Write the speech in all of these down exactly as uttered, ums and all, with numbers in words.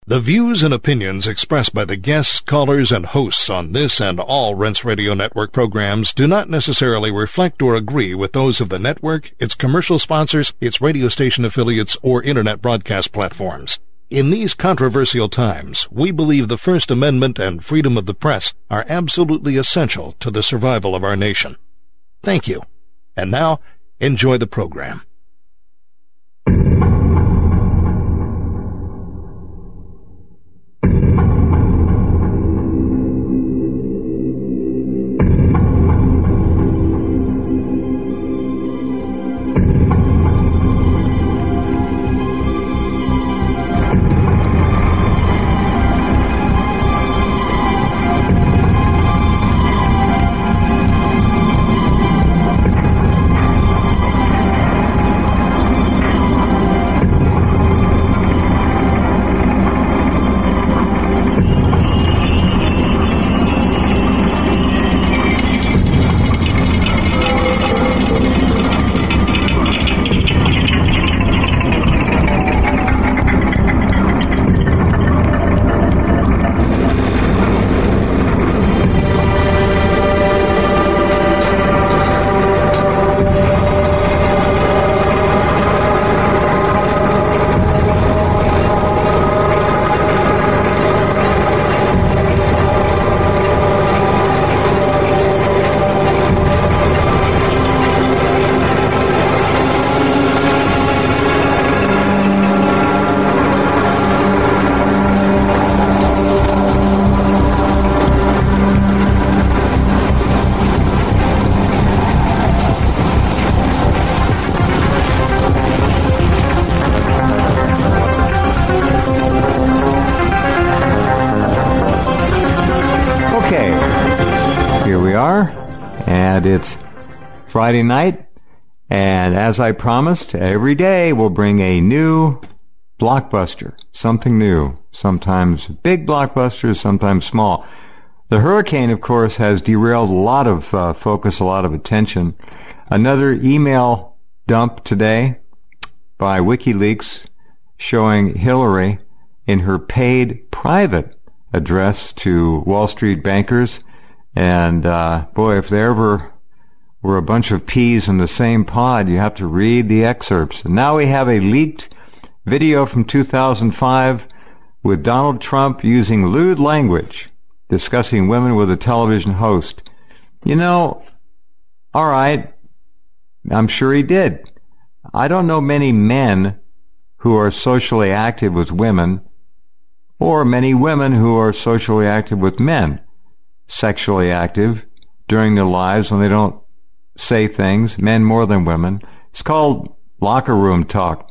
The views and opinions expressed by the guests, callers, and hosts on this and all Rense Radio Network programs do not necessarily reflect or agree with those of the network, its commercial sponsors, its radio station affiliates, or internet broadcast platforms. In these controversial times, we believe the First Amendment and freedom of the press are absolutely essential to the survival of our nation. Thank you. And now, enjoy the program. It's Friday night, and as I promised, every day we'll bring a new blockbuster, something new, sometimes big blockbusters, sometimes small. The hurricane, of course, has derailed a lot of uh, focus, a lot of attention. Another email dump today by WikiLeaks showing Hillary in her paid private address to Wall Street bankers. And, uh, boy, if there ever were a bunch of peas in the same pod, you have to read the excerpts. And now we have a leaked video from two thousand five with Donald Trump using lewd language, discussing women with a television host. You know, all right, I'm sure he did. I don't know many men who are socially active with women, or many women who are socially active with men. Sexually active during their lives when they don't say things, men more than women. It's called locker room talk.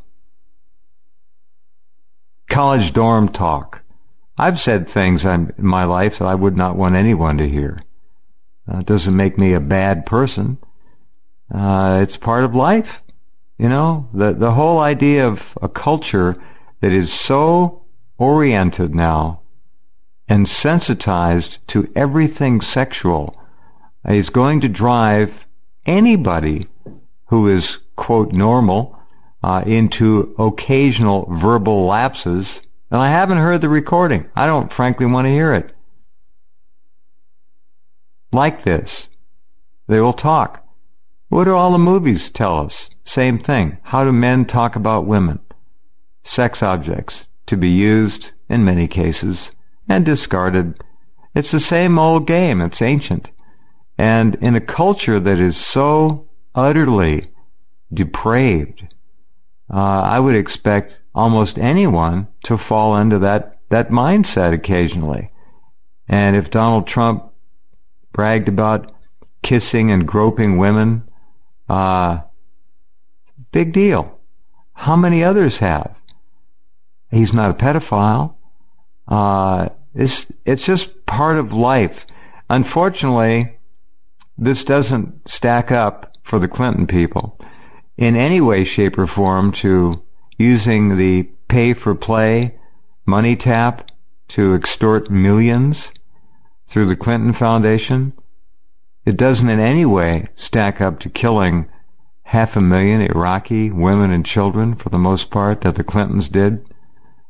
College dorm talk. I've said things in my life that I would not want anyone to hear. Uh, it doesn't make me a bad person. Uh, it's part of life. You know, the, the whole idea of a culture that is so oriented now and sensitized to everything sexual is going to drive anybody who is, quote, normal, uh, into occasional verbal lapses. And I haven't heard the recording. I don't frankly want to hear it. Like this. They will talk. What do all the movies tell us? Same thing. How do men talk about women? Sex objects to be used, in many cases, and discarded. It's the same old game. It's ancient. And in a culture that is so utterly depraved, uh, I would expect almost anyone to fall into that, that mindset occasionally. And if Donald Trump bragged about kissing and groping women, uh, big deal. How many others have? He's not a pedophile. Uh, it's, it's just part of life. Unfortunately, this doesn't stack up for the Clinton people in any way, shape, or form to using the pay-for-play money tap to extort millions through the Clinton Foundation. It doesn't in any way stack up to killing half a million Iraqi women and children, for the most part, that the Clintons did.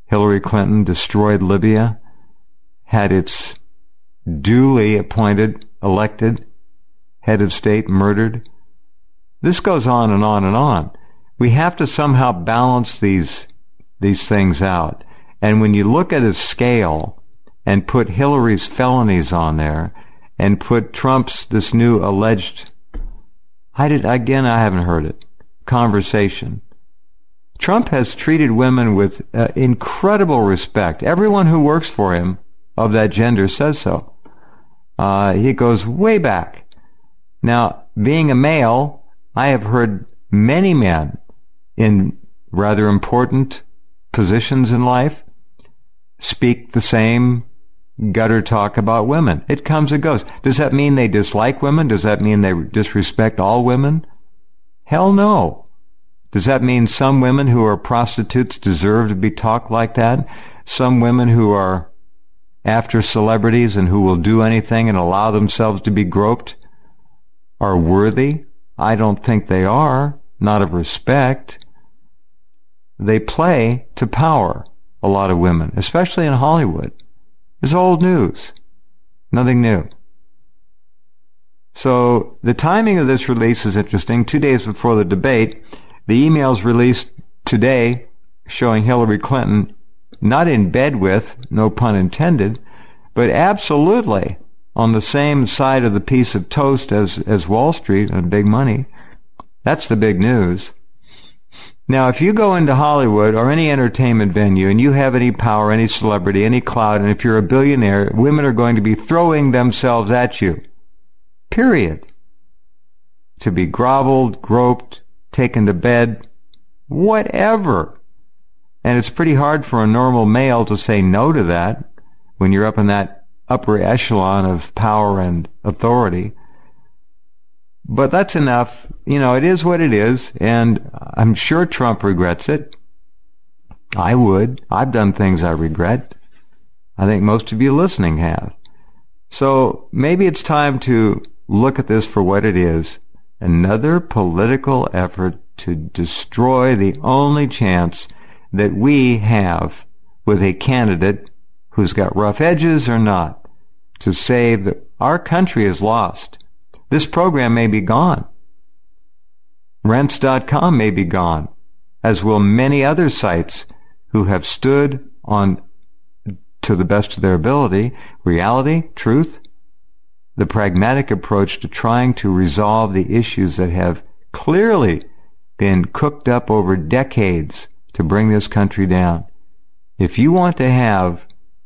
Hillary Clinton destroyed Libya, had its duly appointed, elected head of state murdered. This goes on and on and on. We have to somehow balance these these things out. And when you look at a scale and put Hillary's felonies on there and put Trump's, this new alleged, I did, again, I haven't heard it, conversation. Trump has treated women with uh, incredible respect. Everyone who works for him of that gender says so. Uh, he goes way back. Now, being a male, I have heard many men in rather important positions in life speak the same gutter talk about women. It comes and goes. Does that mean they dislike women? Does that mean they disrespect all women? Hell no. Does that mean some women who are prostitutes deserve to be talked like that? Some women who are after celebrities and who will do anything and allow themselves to be groped are worthy? I don't think they are, not of respect. They play to power, a lot of women, especially in Hollywood. It's old news, nothing new. So the timing of this release is interesting. Two days before the debate, the emails released today showing Hillary Clinton not in bed with, no pun intended, but absolutely on the same side of the piece of toast as, as Wall Street and big money. That's the big news. Now, if you go into Hollywood or any entertainment venue and you have any power, any celebrity, any clout, and if you're a billionaire, women are going to be throwing themselves at you. Period. To be groveled, groped, taken to bed, whatever. And it's pretty hard for a normal male to say no to that when you're up in that upper echelon of power and authority. But that's enough. You know, it is what it is, and I'm sure Trump regrets it. I would. I've done things I regret. I think most of you listening have. So maybe it's time to look at this for what it is. Another political effort to destroy the only chance that we have with a candidate who's got rough edges or not, to save the, our country is lost. This program may be gone. Rense dot com may be gone, as will many other sites who have stood on, to the best of their ability, reality, truth, the pragmatic approach to trying to resolve the issues that have clearly been cooked up over decades to bring this country down. If you want to have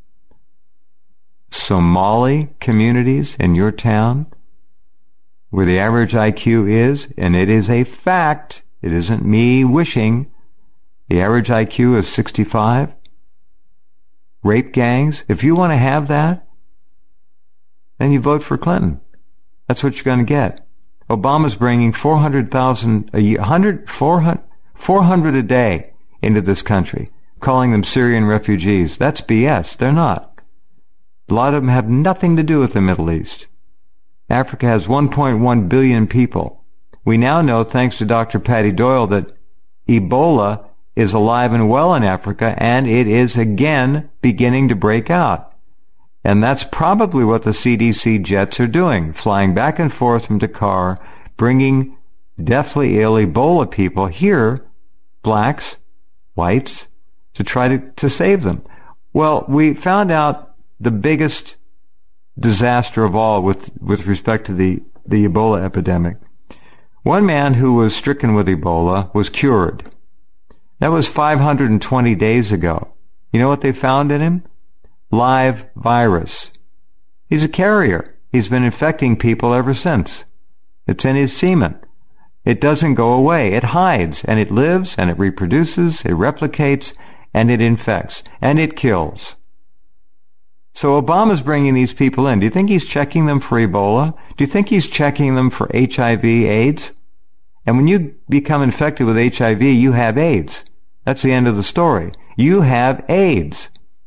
Somali communities in your town where the average I Q is, and it is a fact, it isn't me wishing, the average I Q is sixty-five, rape gangs, if you want to have that, then you vote for Clinton. That's what you're going to get. Obama's bringing four hundred thousand a year, one hundred, four hundred, four hundred a day into this country, calling them Syrian refugees. That's B S. They're not. A lot of them have nothing to do with the Middle East. Africa has one point one billion people. We now know, thanks to Doctor Patty Doyle, that Ebola is alive and well in Africa, and it is again beginning to break out. And that's probably what the C D C jets are doing, flying back and forth from Dakar, bringing deathly ill Ebola people here, blacks, whites, to try to, to save them. Well, we found out the biggest disaster of all with, with respect to the, the Ebola epidemic. One man who was stricken with Ebola was cured. That was five hundred twenty days ago. You know what they found in him? Live virus. He's a carrier. He's been infecting people ever since. It's in his semen. It doesn't go away. It hides, and it lives, and it reproduces, it replicates, and it infects, and it kills. So Obama's bringing these people in. Do you think he's checking them for Ebola? Do you think he's checking them for H I V, AIDS? And when you become infected with H I V, you have AIDS. That's the end of the story. You have AIDS.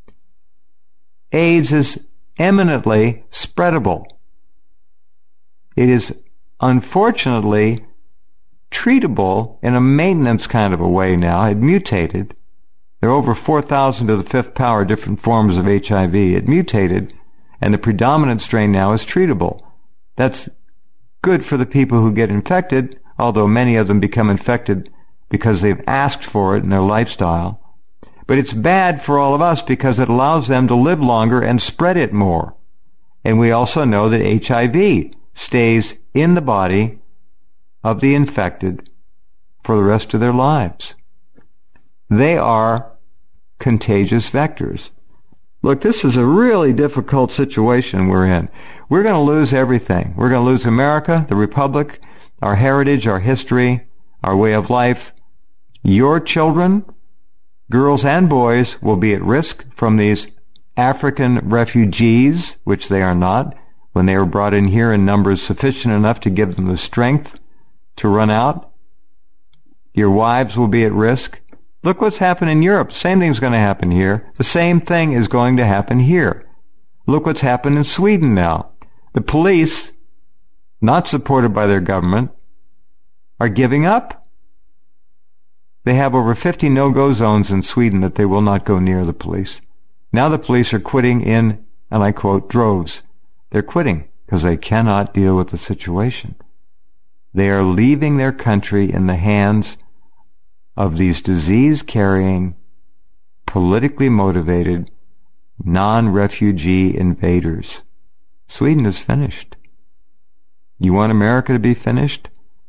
AIDS is eminently spreadable. It is unfortunately treatable in a maintenance kind of a way now. It mutated. There are over four thousand to the fifth power different forms of H I V. It mutated, and the predominant strain now is treatable. That's good for the people who get infected, although many of them become infected because they've asked for it in their lifestyle. But it's bad for all of us because it allows them to live longer and spread it more. And we also know that H I V stays in the body of the infected for the rest of their lives. They are contagious vectors. Look, this is a really difficult situation we're in. We're going to lose everything. We're going to lose America, the Republic, our heritage, our history, our way of life. Your children, girls and boys, will be at risk from these African refugees, which they are not, when they were brought in here in numbers sufficient enough to give them the strength to run out. Your wives will be at risk. Look what's happened in Europe. Same thing's going to happen here. The same thing is going to happen here. Look what's happened in Sweden now. The police, not supported by their government, are giving up. They have over fifty no-go zones in Sweden that they will not go near the police. Now the police are quitting in, and I quote, droves. They're quitting because they cannot deal with the situation. They are leaving their country in the hands of these disease-carrying, politically motivated, non-refugee invaders. Sweden is finished. You want America to be finished?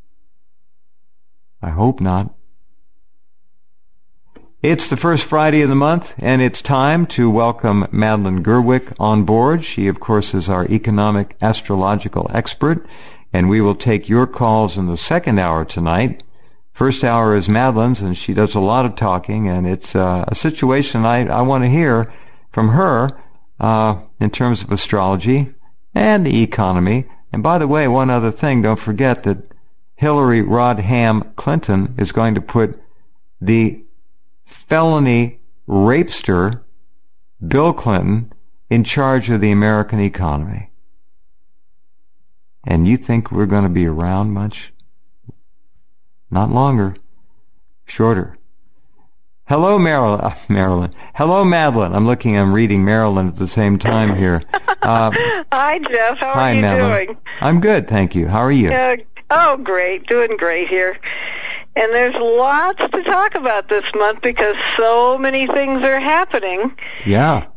I hope not. It's the first Friday of the month, and it's time to welcome Madeline Gerwick on board. She, of course, is our economic astrological expert, and we will take your calls in the second hour tonight. First hour is Madeline's, and she does a lot of talking, and it's uh, a situation I, I want to hear from her uh, in terms of astrology and the economy. And by the way, one other thing, don't forget that Hillary Rodham Clinton is going to put the felony rapester Bill Clinton in charge of the American economy. And you think we're going to be around much? Not longer. Shorter. Hello, Marilyn. Uh, Marilyn. Hello, Madeline. I'm looking, I'm reading Marilyn at the same time here. Uh, hi, Jeff. How hi, are you Madeline. doing? I'm good, thank you. How are you? Uh, oh, great. Doing great here. And there's lots to talk about this month because so many things are happening. Yeah.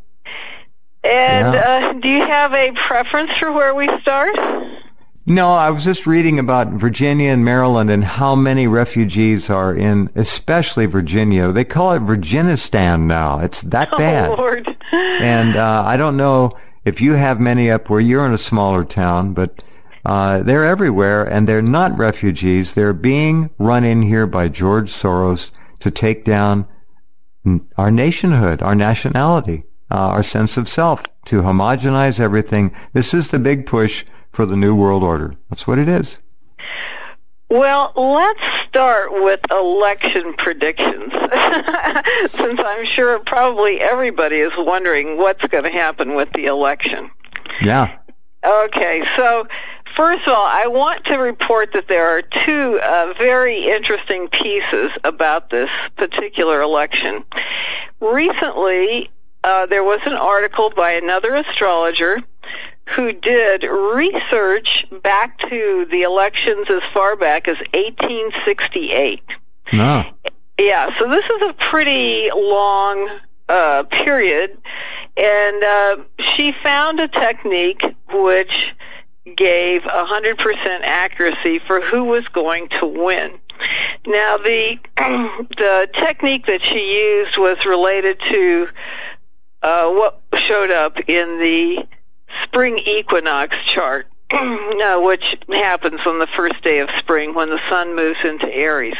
And yeah. Uh, do you have a preference for where we start? No, I was just reading about Virginia and Maryland and how many refugees are in, especially Virginia. They call it Virginistan now. It's that bad. Oh, Lord. And uh, I don't know if you have many up where you're in a smaller town, but uh, they're everywhere, and they're not refugees. They're being run in here by George Soros to take down our nationhood, our nationality, uh, our sense of self, to homogenize everything. This is the big push for the New World Order. That's what it is. Well, let's start with election predictions, since I'm sure probably everybody is wondering what's going to happen with the election. Yeah. Okay, so first of all, I want to report that there are two uh, very interesting pieces about this particular election. Recently, uh, there was an article by another astrologer who did research back to the elections as far back as eighteen sixty-eight. No. Yeah, so this is a pretty long uh, period, and uh, she found a technique which gave one hundred percent accuracy for who was going to win. Now, the the technique that she used was related to uh, what showed up in the spring equinox chart, uh, which happens on the first day of spring when the sun moves into Aries.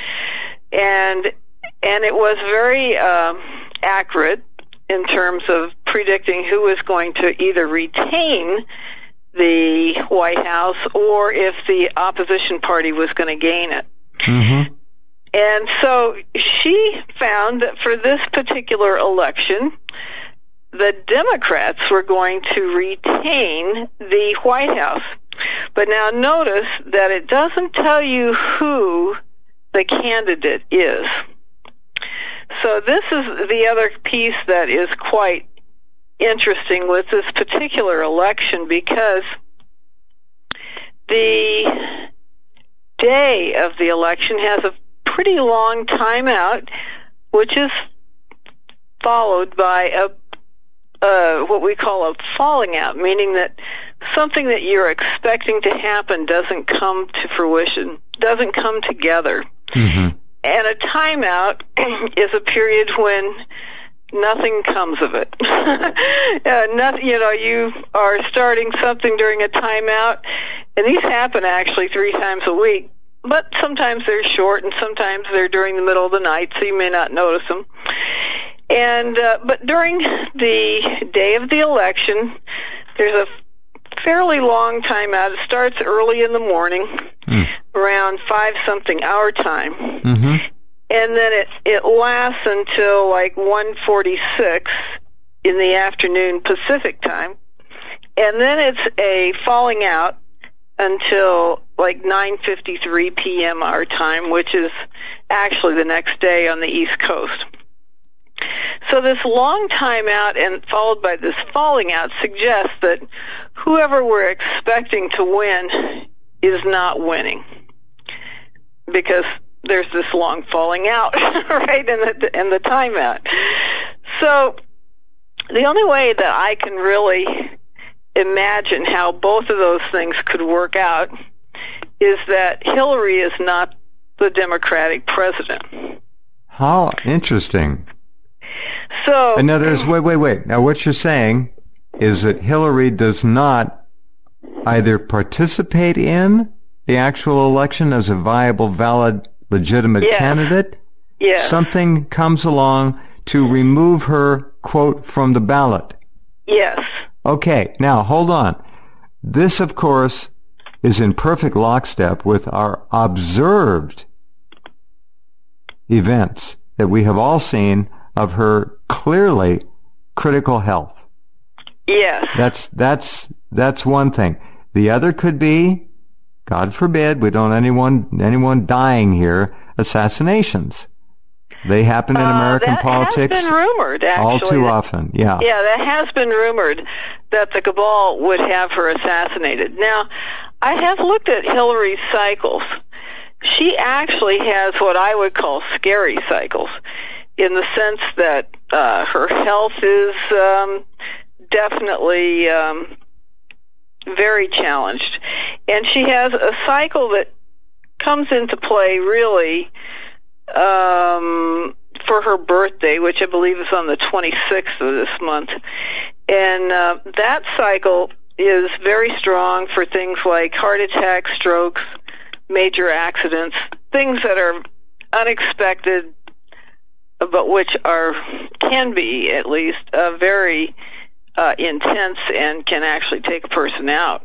And and it was very um, accurate in terms of predicting who was going to either retain the White House or if the opposition party was going to gain it. Mm-hmm. And so she found that for this particular election, the Democrats were going to retain the White House. But now notice that it doesn't tell you who the candidate is. So this is the other piece that is quite interesting with this particular election, because the day of the election has a pretty long timeout, which is followed by a uh, what we call a falling out, meaning that something that you're expecting to happen doesn't come to fruition, doesn't come together. Mm-hmm. And a timeout is a period when nothing comes of it. uh, nothing, you know, you are starting something during a timeout, and these happen actually three times a week, but sometimes they're short and sometimes they're during the middle of the night, so you may not notice them. And uh, but during the day of the election, there's a fairly long timeout. It starts early in the morning, mm. around five something our time, mm-hmm. and then it it lasts until like one forty-six in the afternoon Pacific time, and then it's a falling out until like nine fifty-three p.m. our time, which is actually the next day on the East Coast. So this long timeout and followed by this falling out suggests that whoever we're expecting to win is not winning, because there's this long falling out, right, and the, and the timeout. So the only way that I can really imagine how both of those things could work out is that Hillary is not the Democratic president. How interesting. So, in other words, wait, wait, wait. Now, what you're saying is that Hillary does not either participate in the actual election as a viable, valid, legitimate yeah. candidate. Yeah. Something comes along to remove her, quote, from the ballot. Yes. Okay, now, hold on. This, of course, is in perfect lockstep with our observed events that we have all seen of her clearly critical health. Yes. That's that's that's one thing. The other could be, God forbid, we don't anyone anyone dying here, assassinations. They happen in American uh, that politics has been rumored, actually. all too often. Yeah. Yeah, that has been rumored that the cabal would have her assassinated. Now, I have looked at Hillary's cycles. She actually has what I would call scary cycles, in the sense that uh, her health is um, definitely um, very challenged. And she has a cycle that comes into play really um, for her birthday, which I believe is on the twenty-sixth of this month. And uh, that cycle is very strong for things like heart attacks, strokes, major accidents, things that are unexpected, but which are, can be at least, uh, very uh, intense and can actually take a person out.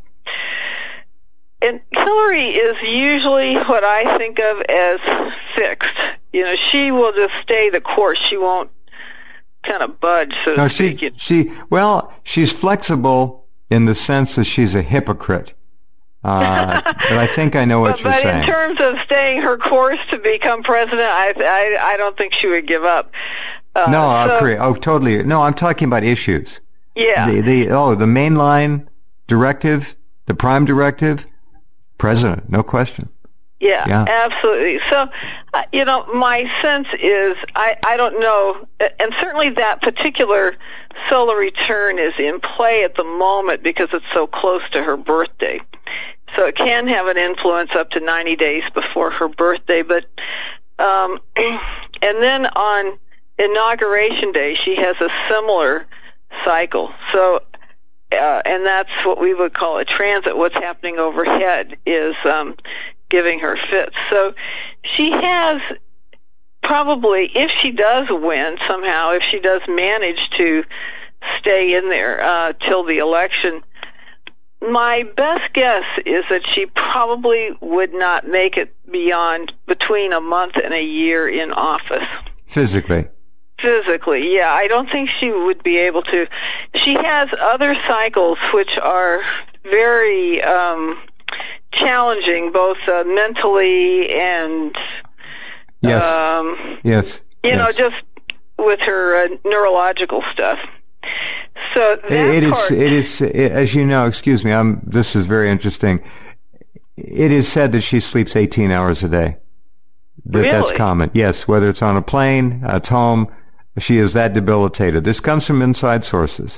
And Hillary is usually what I think of as fixed. You know, she will just stay the course. She won't kind of budge, so no, to speak. She, she, well, she's flexible in the sense that she's a hypocrite. Uh, but I think I know what but, you're but saying. But in terms of staying her course to become president, I I, I don't think she would give up. Uh, no, I so, agree. Oh, totally. No, I'm talking about issues. Yeah. The, the oh, the mainline directive, the prime directive, president, no question. Yeah, yeah. absolutely. So, uh, you know, my sense is, I, I don't know, and certainly that particular solar return is in play at the moment because it's so close to her birthday. So it can have an influence up to ninety days before her birthday. But, um, and then on Inauguration Day, she has a similar cycle. So, uh, and that's what we would call a transit. What's happening overhead is, um, giving her fits. So she has probably, if she does win somehow, if she does manage to stay in there uh, till the election, my best guess is that she probably would not make it beyond between a month and a year in office. Physically. Physically, yeah. I don't think she would be able to. She has other cycles which are very um, challenging, both uh, mentally and yes, um, yes, you yes. know, just with her uh, neurological stuff. So that it is, part, it is, it, as you know, excuse me, I'm, this is very interesting. It is said that she sleeps eighteen hours a day. That really? That's common. Yes, whether it's on a plane, at home, she is that debilitated. This comes from inside sources.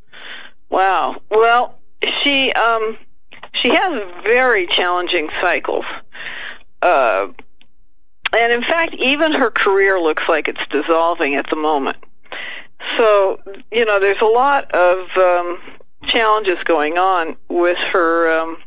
Wow. Well, she um she has very challenging cycles. Uh, and in fact, even her career looks like it's dissolving at the moment. So, you know, there's a lot of um, challenges going on with her um,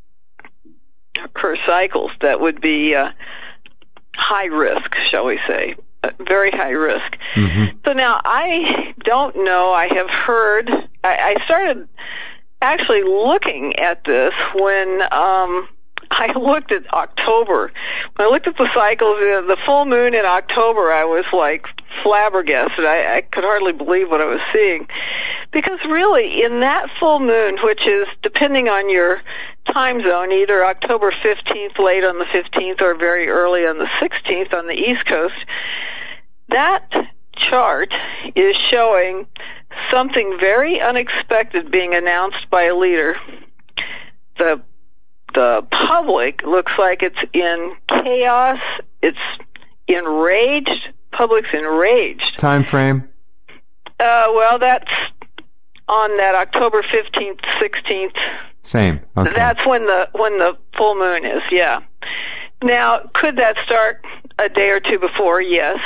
her cycles that would be uh, high risk, shall we say, uh, very high risk. Mm-hmm. So now I don't know. I have heard. I, I started actually looking at this when um, I looked at October. When I looked at the cycles, uh, the full moon in October, I was like flabbergasted. I, I could hardly believe what I was seeing. Because really, in that full moon, which is, depending on your time zone, either October fifteenth, late on the fifteenth, or very early on the sixteenth on the East Coast, that chart is showing something very unexpected being announced by a leader. The the public looks like it's in chaos. It's enraged. Public's enraged. Time frame? Uh, well, that's on that October fifteenth, sixteenth. Same. Okay. That's when the when the full moon is. Yeah. Now, could that start a day or two before? Yes.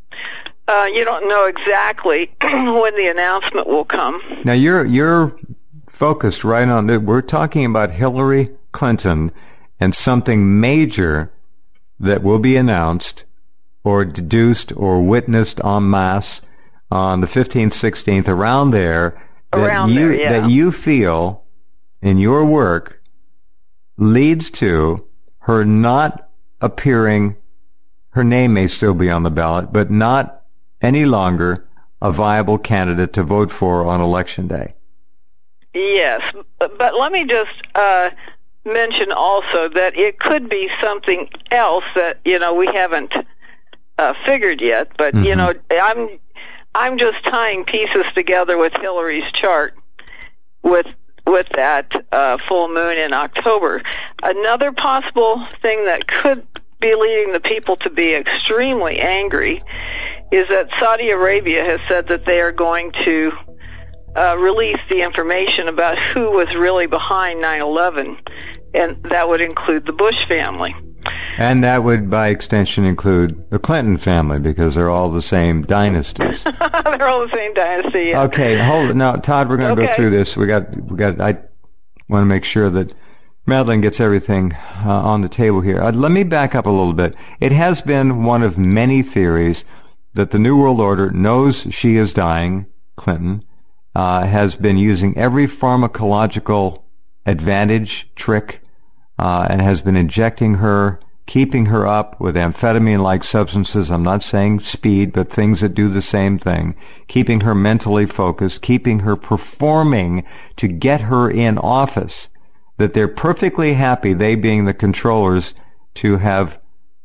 Uh, you don't know exactly when the announcement will come. Now you're you're focused right on that. We're talking about Hillary Clinton and something major that will be announced or deduced or witnessed en masse on the fifteenth, sixteenth, around there. That Around you, there, yeah. That you feel in your work leads to her not appearing. Her name may still be on the ballot, but not any longer a viable candidate to vote for on Election Day. Yes, but let me just uh, mention also that it could be something else that, you know, we haven't uh, figured yet. But, mm-hmm. you know, I'm I'm just tying pieces together with Hillary's chart with with that uh, full moon in October. Another possible thing that could be leading the people to be extremely angry is that Saudi Arabia has said that they are going to uh, release the information about who was really behind nine eleven, and that would include the Bush family. And that would, by extension, include the Clinton family, because they're all the same dynasties. They're all the same dynasty, yeah. Okay, hold it. Now, Todd, we're going to okay. go through this. We got, we got, I want to make sure that Madeline gets everything uh, on the table here. Uh, let me back up a little bit. It has been one of many theories that the New World Order knows she is dying, Clinton, uh, has been using every pharmacological advantage, trick, uh, and has been injecting her, keeping her up with amphetamine-like substances. I'm not saying speed, but things that do the same thing. Keeping her mentally focused, keeping her performing to get her in office. That they're perfectly happy, they being the controllers, to have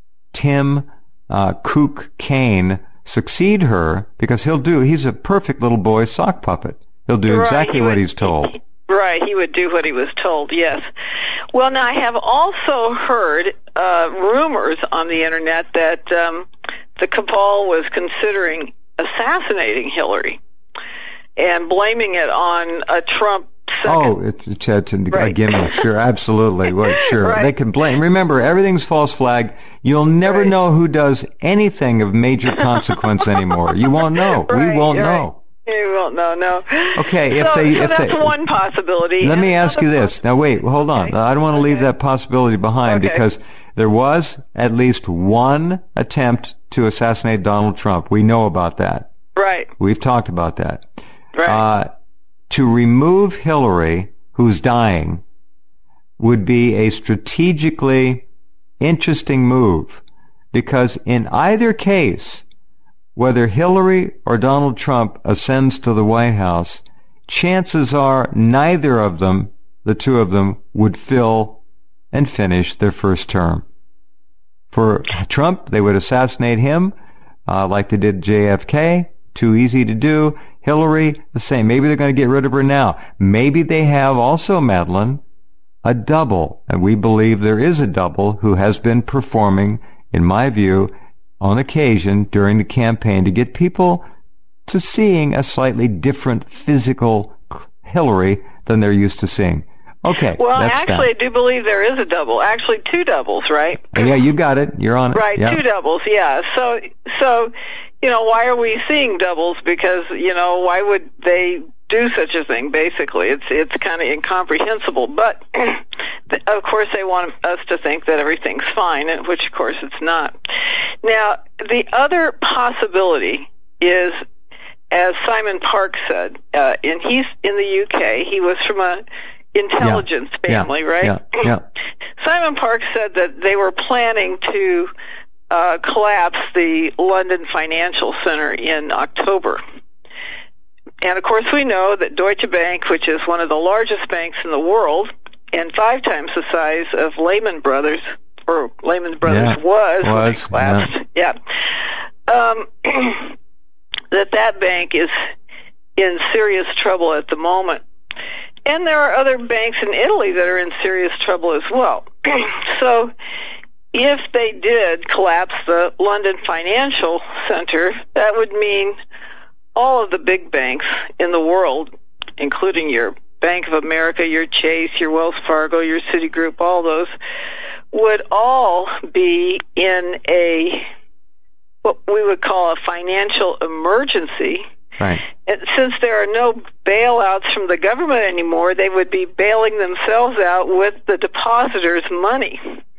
Tim uh, Kook Kane succeed her, because he'll do, he's a perfect little boy sock puppet. He'll do right, exactly he what would, he's told. He, right, he would do what he was told, yes. Well, now I have also heard uh, rumors on the internet that um, the cabal was considering assassinating Hillary and blaming it on a Trump second. Oh, it's, it's, it's a right. gimmick. Sure, absolutely. Well, sure. Right. They can blame. Remember, everything's false flag. You'll never right. know who does anything of major consequence anymore. You won't know. Right, we won't right. know. You won't know, no. Okay, if so, they... so if that's they, one possibility. Let and me ask you this. poss- Now, wait, hold on. Okay. I don't want to leave okay. that possibility behind okay. because there was at least one attempt to assassinate Donald Trump. We know about that. Right. We've talked about that. Right. Uh, to remove Hillary, who's dying, would be a strategically interesting move, because in either case, whether Hillary or Donald Trump ascends to the White House, chances are neither of them, the two of them, would fill and finish their first term. For Trump, they would assassinate him. uh, like they did J F K. Too easy to do. Hillary, the same. Maybe they're going to get rid of her now. Maybe they have also, Madeline, a double. And we believe there is a double who has been performing, in my view, on occasion during the campaign to get people to seeing a slightly different physical Hillary than they're used to seeing. Okay. Well, that's actually, that. I do believe there is a double. Actually, two doubles, right? Yeah, you got it. You're on it. Right, yep. two doubles, yeah. So, so, you know, why are we seeing doubles? Because, you know, why would they do such a thing, basically? It's it's kind of incomprehensible. But, of course, they want us to think that everything's fine, which, of course, it's not. Now, the other possibility is, as Simon Park said, uh, and he's in the U K, he was from a intelligence yeah. family, yeah. right? Yeah. yeah. Simon Park said that they were planning to uh, collapse the London Financial Center in October. And, of course, we know that Deutsche Bank, which is one of the largest banks in the world and five times the size of Lehman Brothers, or Lehman Brothers yeah. was, was when they collapsed, yeah, yeah. Um, that that bank is in serious trouble at the moment. And there are other banks in Italy that are in serious trouble as well. So if they did collapse the London Financial Center, that would mean all of the big banks in the world, including your Bank of America, your Chase, your Wells Fargo, your Citigroup, all those, would all be in a, what we would call a financial emergency. Right. And since there are no bailouts from the government anymore, they would be bailing themselves out with the depositors' money.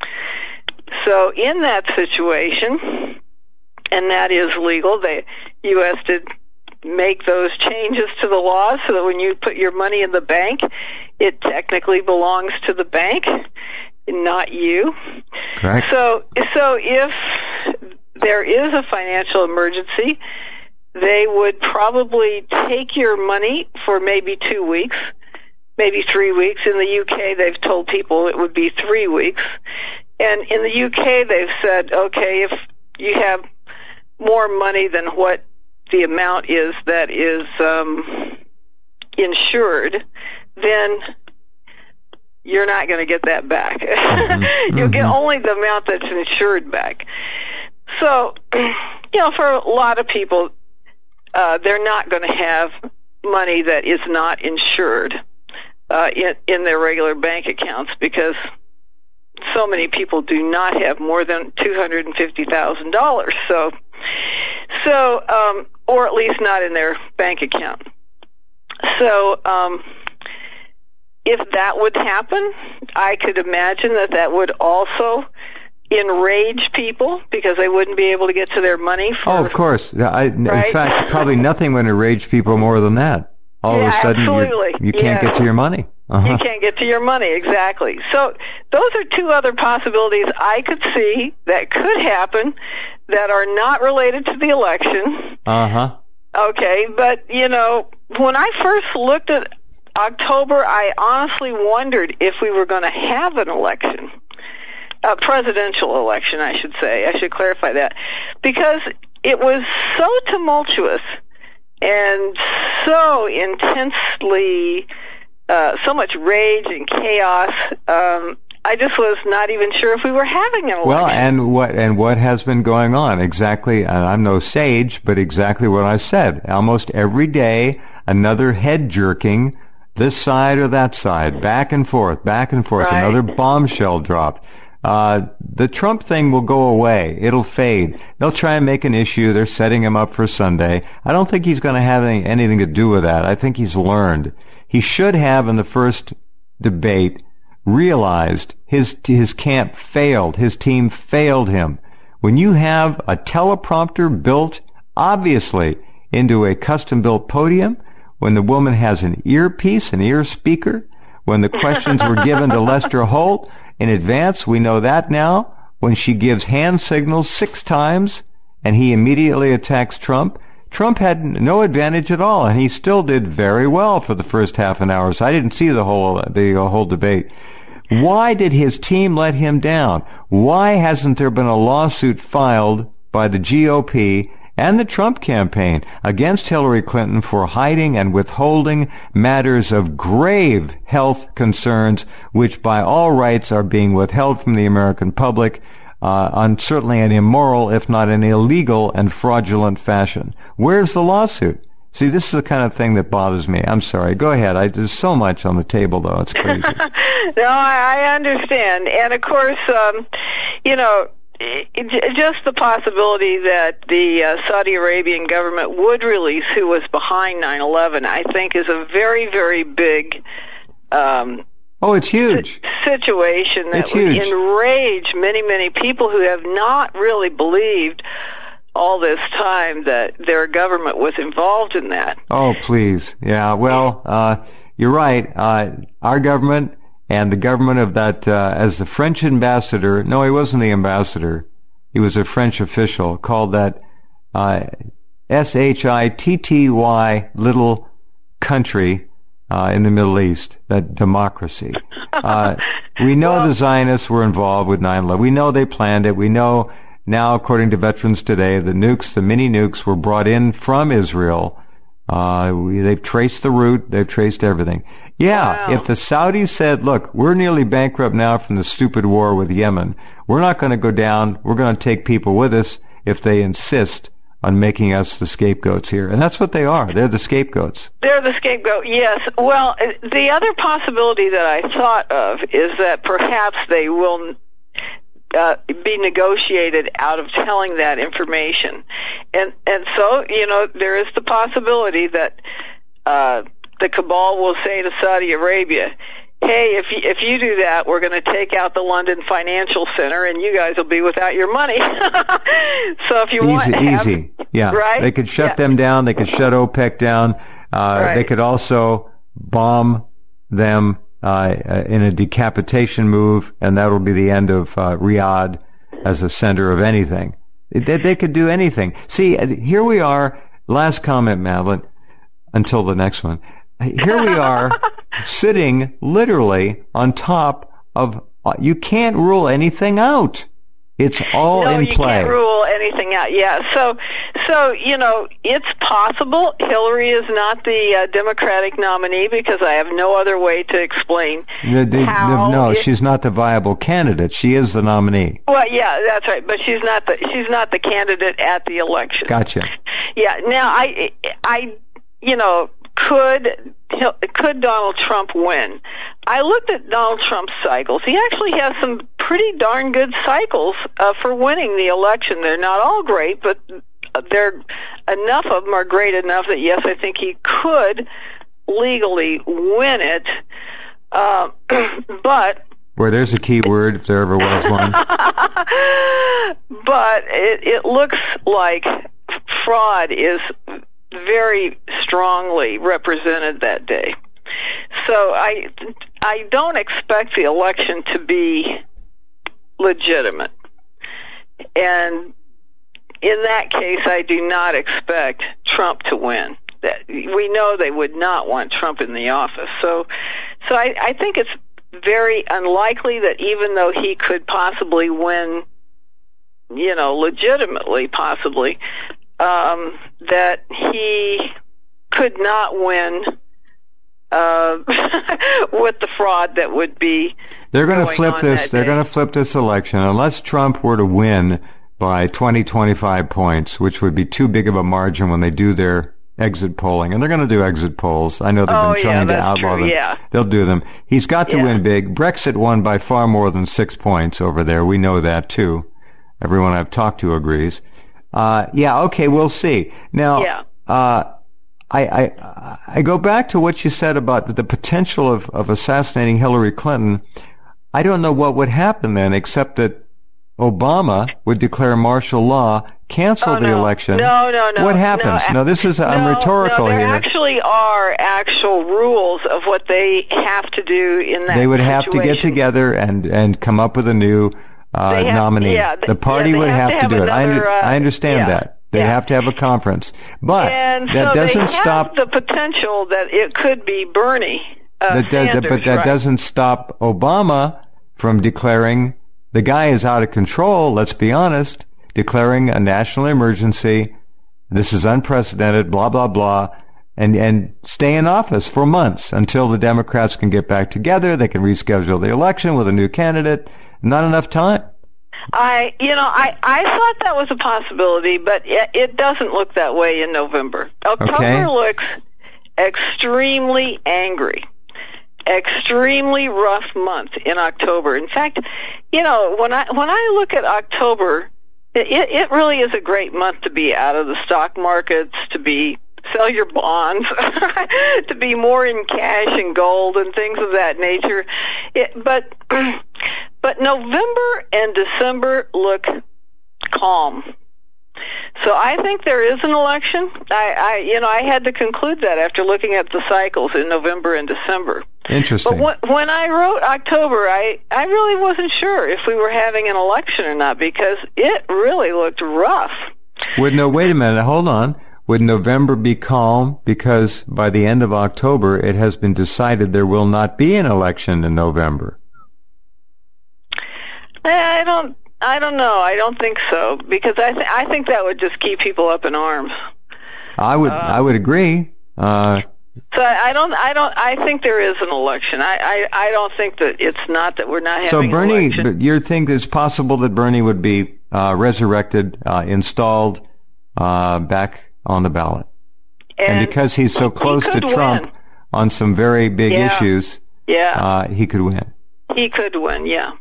So in that situation, and that is legal, the U S did make those changes to the law so that when you put your money in the bank, it technically belongs to the bank, not you. Correct. So, so if there is a financial emergency, they would probably take your money for maybe two weeks, maybe three weeks. In the U K, they've told people it would be three weeks. And in the U K, they've said, okay, if you have more money than what the amount is that is um, insured, then you're not going to get that back. Mm-hmm. You'll get only the amount that's insured back. So, you know, for a lot of people, Uh, they're not going to have money that is not insured uh, in, in their regular bank accounts because so many people do not have more than two hundred fifty thousand dollars. So, so, um, or at least not in their bank account. So, um, if that would happen, I could imagine that that would also enrage people because they wouldn't be able to get to their money. For, oh, of course. I, in right? fact, probably nothing would enrage people more than that. All yeah, of a sudden, you can't yeah. get to your money. Uh-huh. You can't get to your money, exactly. So those are two other possibilities I could see that could happen that are not related to the election. Uh-huh. Okay, but, you know, when I first looked at October, I honestly wondered if we were going to have an election. A presidential election, I should say. I should clarify that. Because it was so tumultuous and so intensely, uh, so much rage and chaos, um, I just was not even sure if we were having an election. Well, and what and what has been going on? Exactly, and I'm no sage, but exactly what I said. Almost every day, another head jerking, this side or that side, back and forth, back and forth, right. Another bombshell dropped. Uh, the Trump thing will go away. It'll fade. They'll try and make an issue. They're setting him up for Sunday. I don't think he's going to have any, anything to do with that. I think he's learned. He should have, in the first debate, realized his his camp failed. His team failed him. When you have a teleprompter built, obviously, into a custom-built podium, when the woman has an earpiece, an ear speaker, when the questions were given to Lester Holt in advance, we know that now, when she gives hand signals six times and he immediately attacks Trump, Trump had no advantage at all, and he still did very well for the first half an hour. So I didn't see the whole the whole debate. Why did his team let him down? Why hasn't there been a lawsuit filed by the G O P and the Trump campaign against Hillary Clinton for hiding and withholding matters of grave health concerns, which by all rights are being withheld from the American public, uh, on certainly an immoral, if not an illegal and fraudulent fashion. Where's the lawsuit? See, this is the kind of thing that bothers me. I'm sorry. Go ahead. I, there's so much on the table, though. It's crazy. No, I, I understand. And, of course, um, you know, it, just the possibility that the uh, Saudi Arabian government would release who was behind nine eleven, I think, is a very, very big um Oh, it's huge. Situation that it's would huge. enrage many, many people who have not really believed all this time that their government was involved in that. Oh, please. Yeah, well, uh, you're right. Uh, our government and the government of that, uh, as the French ambassador, no, he wasn't the ambassador. He was a French official, called that uh, S H I T T Y little country uh, in the Middle East, that democracy. Uh, we know well, the Zionists were involved with nine eleven. We know they planned it. We know now, according to Veterans Today, the nukes, the mini nukes, were brought in from Israel. Uh, we, they've traced the route. They've traced everything. Yeah, wow. If the Saudis said, look, we're nearly bankrupt now from the stupid war with Yemen. We're not going to go down. We're going to take people with us if they insist on making us the scapegoats here. And that's what they are. They're the scapegoats. They're the scapegoat, yes. Well, the other possibility that I thought of is that perhaps they will Uh, be negotiated out of telling that information. And and so, you know, there is the possibility that uh, the cabal will say to Saudi Arabia, hey, if you, if you do that, we're going to take out the London Financial Center and you guys will be without your money. So if you easy, want to have... Easy, yeah. Right? They could shut yeah. them down. They could shut OPEC down. Uh, right. They could also bomb them Uh, in a decapitation move, and that'll be the end of uh, Riyadh as a center of anything. They, they could do anything. See, here we are. Last comment, Madeline, until the next one. Here we are sitting literally on top of, uh, you can't rule anything out. It's all no, in you play. Can't rule anything out. Yeah. So, so you know, it's possible Hillary is not the uh, Democratic nominee because I have no other way to explain the, the, how. The, no, it, she's not the viable candidate. She is the nominee. Well, yeah, that's right. But she's not the she's not the candidate at the election. Gotcha. Yeah. Now, I, I, you know, could could Donald Trump win? I looked at Donald Trump's cycles. He actually has some pretty darn good cycles uh, for winning the election. They're not all great, but they're enough of them are great enough that, yes, I think he could legally win it. Uh, but... Where there's a key word, if there ever was one. But it, it looks like fraud is very strongly represented that day. So I I don't expect the election to be legitimate. And in that case, I do not expect Trump to win. That we know they would not want Trump in the office. So so I, I think it's very unlikely that even though he could possibly win, you know, legitimately possibly, Um, that he could not win uh, with the fraud that would be. They're going to flip this. They're day. going to flip this election unless Trump were to win by twenty, twenty-five points, which would be too big of a margin when they do their exit polling. And they're going to do exit polls. I know they've oh, been trying yeah, to outlaw true. them. Yeah. They'll do them. He's got to yeah. win big. Brexit won by far more than six points over there. We know that too. Everyone I've talked to agrees. Uh, yeah, okay, we'll see. Now, yeah. uh, I, I, I go back to what you said about the potential of, of assassinating Hillary Clinton. I don't know what would happen then, except that Obama would declare martial law, cancel oh, the no. election. No, no, no. What happens? No, no this is, no, I'm rhetorical no, there here. There actually are actual rules of what they have to do in that They would situation. have to get together and, and come up with a new Uh, have, nominee. Yeah, the party yeah, would have, have, to, to have do another, it. I, under, uh, I understand yeah, that. They yeah. have to have a conference. But and that so doesn't they have stop the potential that it could be Bernie uh, that, that, Sanders, but that right. doesn't stop Obama from declaring the guy is out of control, let's be honest, declaring a national emergency This is unprecedented, blah, blah, blah, and, and stay in office for months until the Democrats can get back together. They can reschedule the election with a new candidate. Not enough time. I, you know, I, I thought that was a possibility, but it, it doesn't look that way in November. October okay. looks extremely angry. Extremely rough month in October. In fact, you know, when I when I look at October, it, it really is a great month to be out of the stock markets, to be sell your bonds, to be more in cash and gold and things of that nature. It, but but November and December look calm. So I think there is an election. I, I, you know, I had to conclude that after looking at the cycles in November and December. Interesting. But when, when I wrote October, I, I really wasn't sure if we were having an election or not because it really looked rough. Would no, wait a minute, hold on. Would November be calm because by the end of October it has been decided there will not be an election in November? I don't. I don't know. I don't think so because I th- I think that would just keep people up in arms. I would. Uh, I would agree. Uh, so I, I don't. I don't. I think there is an election. I, I. I don't think that it's not that we're not having. So Bernie, an election. but you think it's possible that Bernie would be uh, resurrected, uh, installed uh, back on the ballot, and, and because he's so close he to Trump win. on some very big yeah. issues, yeah, uh, he could win. He could win. Yeah.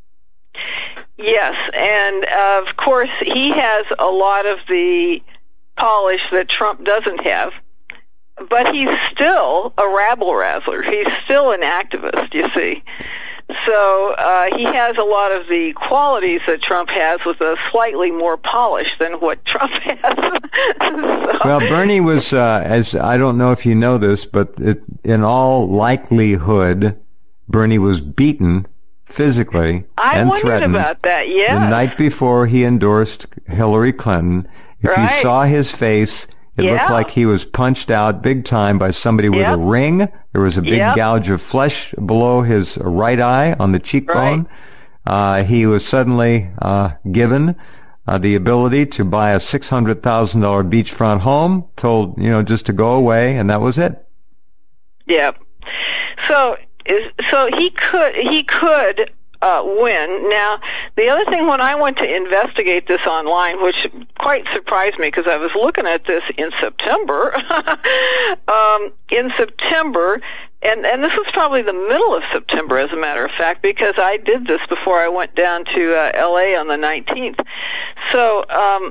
Yes, and uh, of course he has a lot of the polish that Trump doesn't have, but he's still a rabble-razzler. He's still an activist, you see. So uh, he has a lot of the qualities that Trump has with a slightly more polish than what Trump has. so. Well, Bernie was, uh, as I don't know if you know this, but it, in all likelihood, Bernie was beaten physically I and wondered threatened about that, yeah. the night before he endorsed Hillary Clinton. If right. you saw his face, it yeah. looked like he was punched out big time by somebody with yep. a ring. There was a big yep. gouge of flesh below his right eye on the cheekbone. Right. Uh, he was suddenly uh, given uh, the ability to buy a six hundred thousand dollars beachfront home, told, you know, just to go away, and that was it. Yep. So... So he could he could uh, win. Now, the other thing, when I went to investigate this online, which quite surprised me because I was looking at this in September, um, in September, and, and this was probably the middle of September, as a matter of fact, because I did this before I went down to uh, L A on the nineteenth. So um,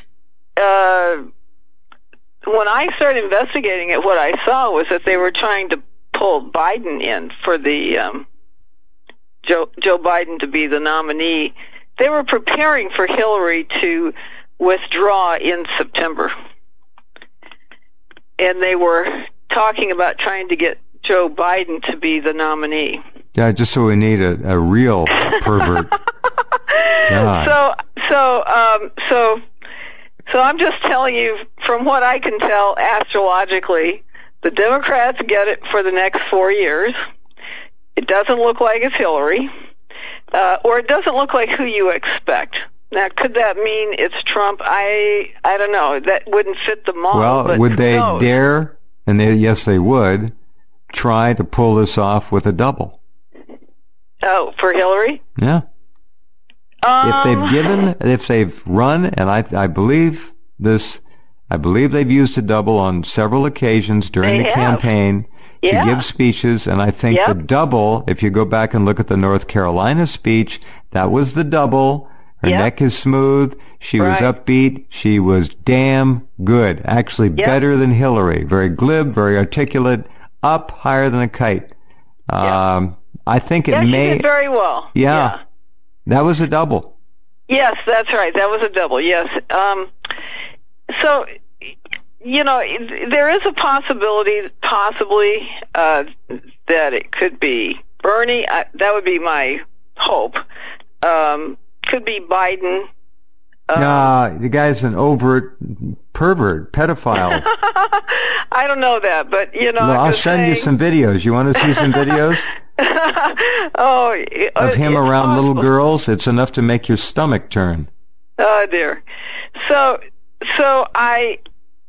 uh, when I started investigating it, what I saw was that they were trying to pull Biden in for the um, Joe Joe Biden to be the nominee. They were preparing for Hillary to withdraw in September, and they were talking about trying to get Joe Biden to be the nominee. Yeah, just so we need a, a real pervert. so so um, so so I'm just telling you from what I can tell astrologically. The Democrats get it for the next four years. It doesn't look like it's Hillary, uh, or it doesn't look like who you expect. Now, could that mean it's Trump? I I don't know. That wouldn't fit the mold. Well, but would they knows? dare, and they, yes they would, try to pull this off with a double? Oh, for Hillary? Yeah. Um, if they've given, if they've run, and I I believe this... I believe they've used a double on several occasions during they the have. campaign to yeah. give speeches, and I think yep. the double, if you go back and look at the North Carolina speech, that was the double. Her yep. neck is smooth. She right. was upbeat. She was damn good. Actually yep. better than Hillary. Very glib, very articulate, up higher than a kite. Yep. Um, I think it yeah, may... she did very well. Yeah, yeah. That was a double. Yes, that's right. That was a double, yes. Um, so, you know, there is a possibility, possibly, uh, that it could be Bernie. I, that would be my hope. Um, could be Biden. Um, nah, the guy's an overt pervert, pedophile. I don't know that, but, you know, no, I'm I'll just send saying. you some videos. You want to see some videos? oh, of him around possible. little girls? It's enough to make your stomach turn. Oh dear. So, so I,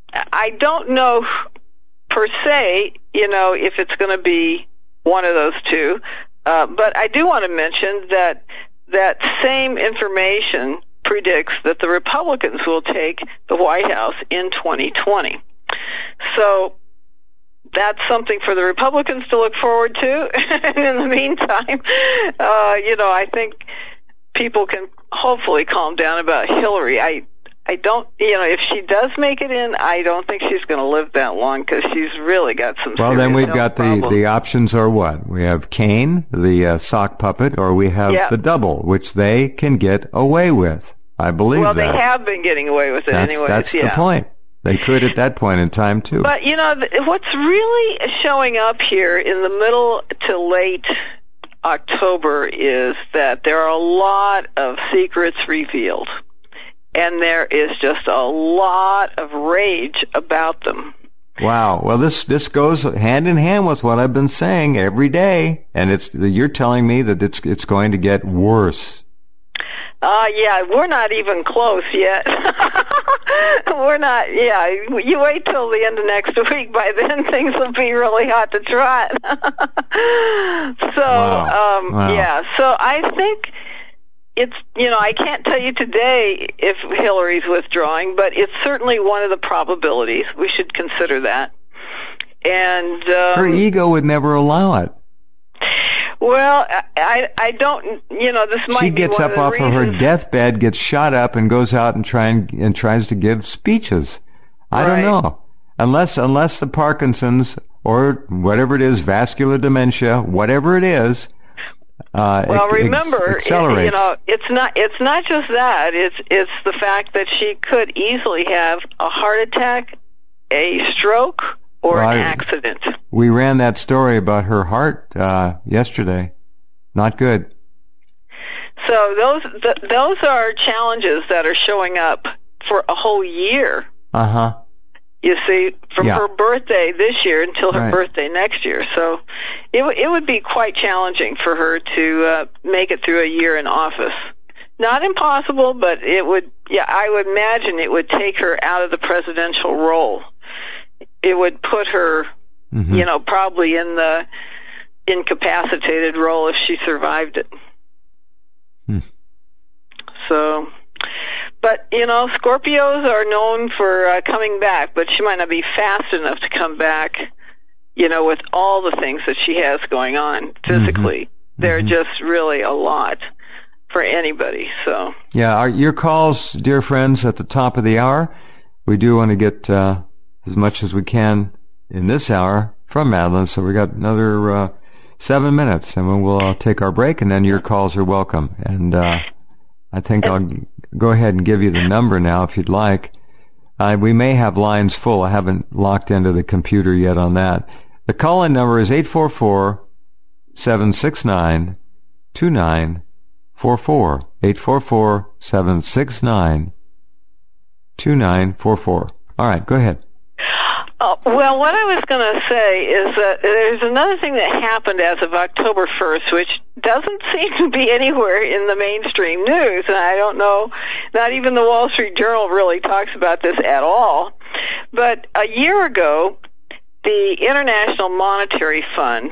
I don't know per se, you know, if it's going to be one of those two. Uh, but I do want to mention that that same information predicts that the Republicans will take the White House in twenty twenty. So that's something for the Republicans to look forward to. And in the meantime, uh, you know, I think people can hopefully calm down about Hillary. I I don't, you know, if she does make it in, I don't think she's going to live that long because she's really got some Well, serious then we've health got the, problems. the options are what? We have Kane, the uh, sock puppet, or we have Yeah. the double, which they can get away with. I believe Well, that. they have been getting away with it that's, anyways. That's yeah. the point. They could at that point in time, too. But, you know, th- what's really showing up here in the middle to late October is that there are a lot of secrets revealed. And there is just a lot of rage about them. Wow. Well, this this goes hand in hand with what I've been saying every day, and it's you're telling me that it's it's going to get worse. Uh, yeah, we're not even close yet. We're not, yeah, you wait till the end of next week. By then, things will be really hot to trot. so, Wow. um, Wow. yeah, so I think it's, you know, I can't tell you today if Hillary's withdrawing, but it's certainly one of the probabilities. We should consider that. And, um, Her ego would never allow it. well, I, I don't, you know, this might She be gets one up of the off of her reasons- deathbed, gets shot up, and goes out and try and, and tries to give speeches. I Right. don't know. Unless unless the Parkinson's or whatever it is, vascular dementia, whatever it is, uh, Well, it, remember, ex- accelerates. you know, it's not it's not just that. It's it's the fact that she could easily have a heart attack, a stroke, or Well, an I- accident. We ran that story about her heart uh, yesterday. Not good. So those th- those are challenges that are showing up for a whole year. Uh huh. You see, from Yeah. her birthday this year until her Right. birthday next year. So it, w- it would be quite challenging for her to uh, make it through a year in office. Not impossible, but it would, yeah, I would imagine it would take her out of the presidential role. It would put her, Mm-hmm. you know, probably in the incapacitated role if she survived it. Hmm. So, but, you know, Scorpios are known for uh, coming back, but she might not be fast enough to come back, you know, with all the things that she has going on physically. Mm-hmm. They're Mm-hmm. just really a lot for anybody, so. Yeah, our, your calls, dear friends, at the top of the hour. We do want to get uh, as much as we can in this hour from Madeline, so we got another uh, seven minutes, and then we'll uh, take our break, and then your calls are welcome. And uh, I think I'll g- go ahead and give you the number now if you'd like. Uh, we may have lines full. I haven't locked into the computer yet on that. The call-in number is eight four four, seven six nine, two nine four four. eight four four, seven six nine, two nine four four. All right, go ahead. Oh, well, what I was going to say is that there's another thing that happened as of October first, which doesn't seem to be anywhere in the mainstream news, and I don't know, not even the Wall Street Journal really talks about this at all. But a year ago, the International Monetary Fund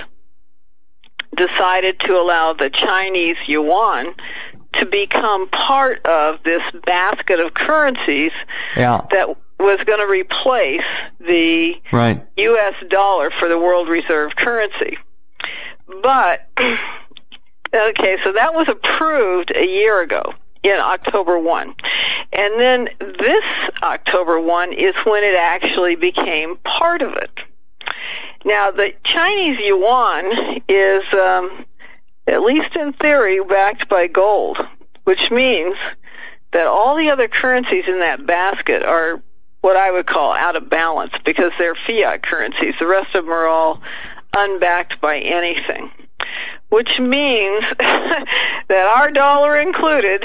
decided to allow the Chinese yuan to become part of this basket of currencies Yeah. that was going to replace the Right. U S dollar for the world reserve currency. But, okay, so that was approved a year ago in October first. And then this October first is when it actually became part of it. Now, the Chinese yuan is, um, at least in theory, backed by gold, which means that all the other currencies in that basket are what I would call out of balance because they're fiat currencies. The rest of them are all unbacked by anything, which means that our dollar included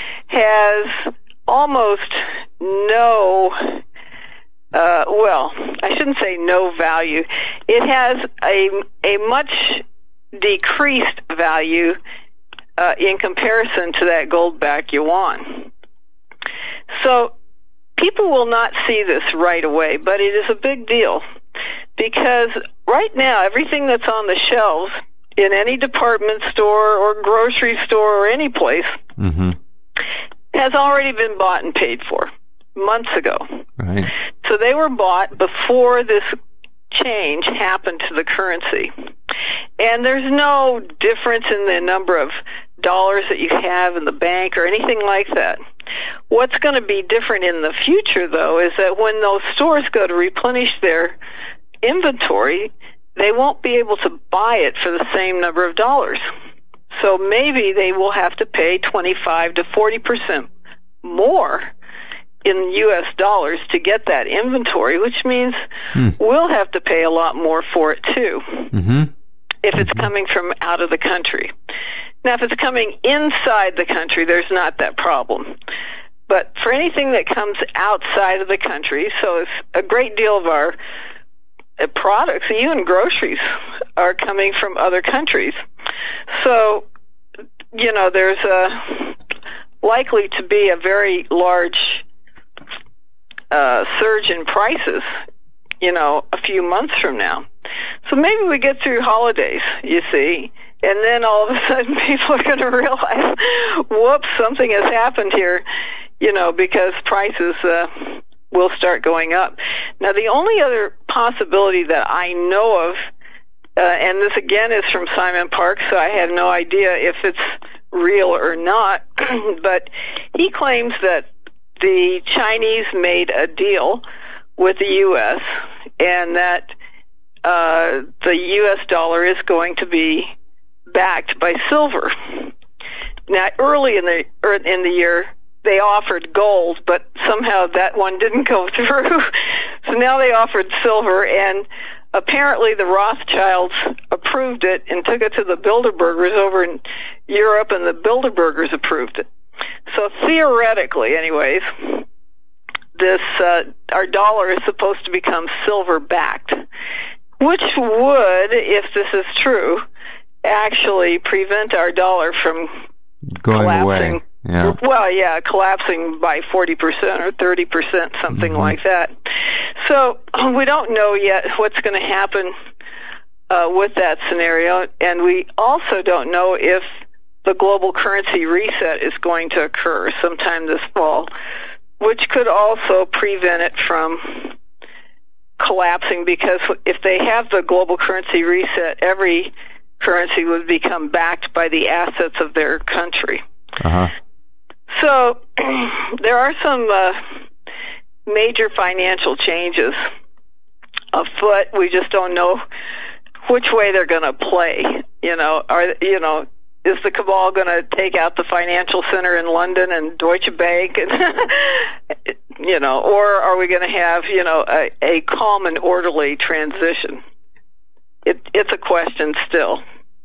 has almost no, uh, well, I shouldn't say no value. It has a, a much decreased value uh, in comparison to that gold-backed yuan. So people will not see this right away, but it is a big deal because right now everything that's on the shelves in any department store or grocery store or any place mm-hmm. has already been bought and paid for months ago. Right. So they were bought before this change happened to the currency. And there's no difference in the number of dollars that you have in the bank or anything like that. What's going to be different in the future, though, is that when those stores go to replenish their inventory, they won't be able to buy it for the same number of dollars. So maybe they will have to pay twenty-five to forty percent more in U S dollars to get that inventory, which means hmm. we'll have to pay a lot more for it, too, mm-hmm. if it's mm-hmm. coming from out of the country. Now, if it's coming inside the country, there's not that problem. But for anything that comes outside of the country, so if a great deal of our products, even groceries, are coming from other countries. So, you know, there's a likely to be a very large uh, surge in prices, you know, a few months from now. So maybe we get through holidays, you see, and then all of a sudden people are going to realize, whoops, something has happened here, you know, because prices uh, will start going up. Now, the only other possibility that I know of, uh, and this again is from Simon Park, so I have no idea if it's real or not, but he claims that the Chinese made a deal with the U S and that uh, the U S dollar is going to be backed by silver. Now, early in the in the year, they offered gold, but somehow that one didn't go through. So now they offered silver, and apparently the Rothschilds approved it and took it to the Bilderbergers over in Europe, and the Bilderbergers approved it. So theoretically, anyways, this uh, our dollar is supposed to become silver-backed, which would, if this is true, actually prevent our dollar from going collapsing. away. Yeah. Well, yeah, collapsing by forty percent or thirty percent, something mm-hmm. like that. So we don't know yet what's going to happen uh, with that scenario, and we also don't know if the global currency reset is going to occur sometime this fall, which could also prevent it from collapsing, because if they have the global currency reset, every currency would become backed by the assets of their country. Uh-huh. So there are some uh, major financial changes afoot. We just don't know which way they're going to play. You know, are you know, is the cabal going to take out the financial center in London and Deutsche Bank, and you know, or are we going to have you know a, a calm and orderly transition? It, it's a question still.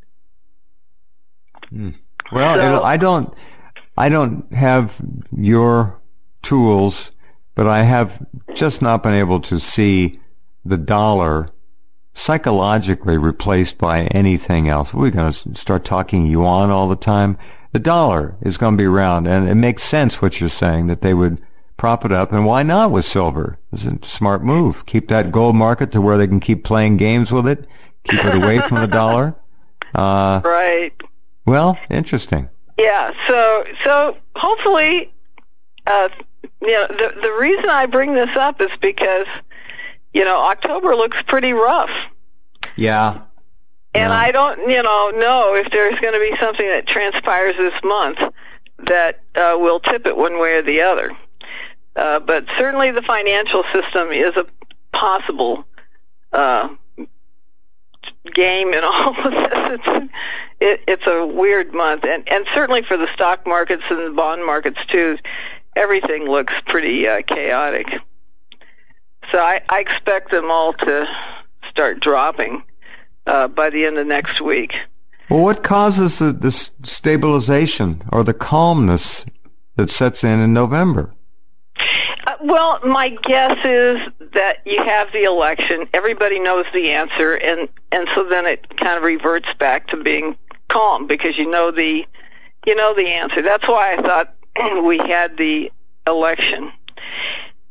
Hmm. Well, So- I don't, I don't have your tools, but I have just not been able to see the dollar psychologically replaced by anything else. We're going to start talking yuan all the time. The dollar is going to be around, and it makes sense what you're saying, that they would prop it up, and why not with silver? It's a smart move. Keep that gold market to where they can keep playing games with it, keep it away from the dollar. Uh, Right. well, interesting. Yeah, so so hopefully, uh, you know, the the reason I bring this up is because, you know, October looks pretty rough, Yeah. and Yeah. I don't, you know, know if there's going to be something that transpires this month that uh, will tip it one way or the other. Uh, but certainly, the financial system is a possible uh, game in all of this. It's, it, it's a weird month, and, and certainly for the stock markets and the bond markets too, everything looks pretty uh, chaotic. So I, I expect them all to start dropping uh, by the end of next week. Well, what causes the, this stabilization or the calmness that sets in in November? Uh, well, my guess is that you have the election. Everybody knows the answer, and, and so then it kind of reverts back to being calm because you know the you know the answer. That's why I thought we had the election.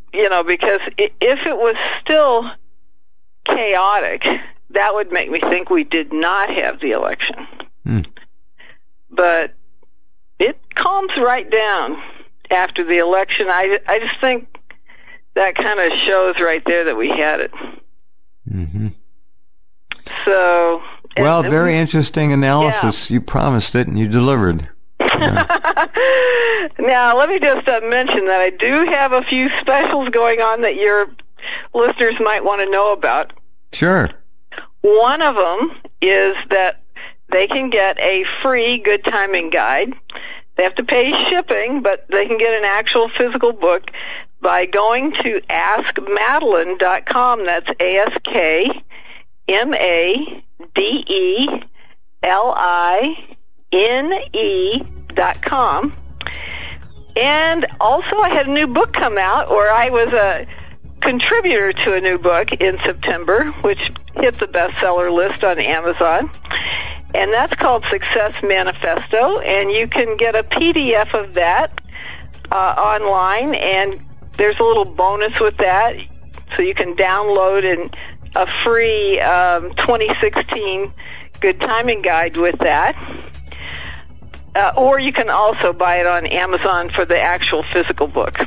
you know, because if it was still chaotic, that would make me think we did not have the election. Hmm. But it calms right down after the election. I, I just think that kind of shows right there that we had it. Mm-hmm. So... Well, very interesting analysis. Yeah. You promised it, and you delivered. Yeah. Now, let me just uh, mention that I do have a few specials going on that your listeners might want to know about. Sure. One of them is that they can get a free Good Timing Guide. They have to pay shipping, but they can get an actual physical book by going to ask madeline dot com. That's A S K M A D E L I N E dot com. And also I had a new book come out, or I was a contributor to a new book in September, which hit the bestseller list on Amazon. And that's called Success Manifesto, and you can get a P D F of that uh, online, and there's a little bonus with that, so you can download and a free um, twenty sixteen Good Timing Guide with that. Uh, or you can also buy it on Amazon for the actual physical book.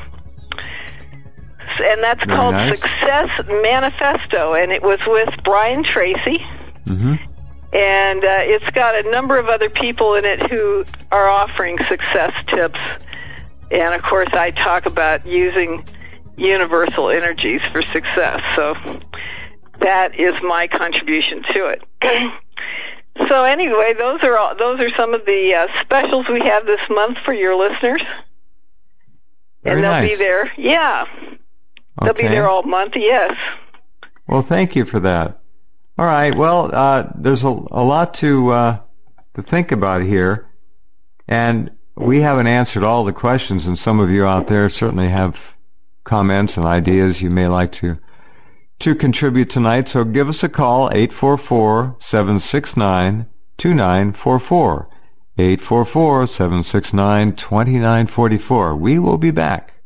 And that's Very called nice. Success Manifesto, and it was with Brian Tracy. Mm-hmm. And uh, it's got a number of other people in it who are offering success tips. And, of course, I talk about using universal energies for success. So that is my contribution to it. So anyway, those are all, those are some of the uh, specials we have this month for your listeners. Very and they'll nice. be there. Yeah. They'll Okay. be there all month, yes. Well, thank you for that. All right. Well, uh, there's a, a lot to uh, to think about here, and we haven't answered all the questions, and some of you out there certainly have comments and ideas you may like to to contribute tonight. So give us a call, eight four four, seven six nine, two nine four four, eight four four, seven six nine, two nine four four. We will be back.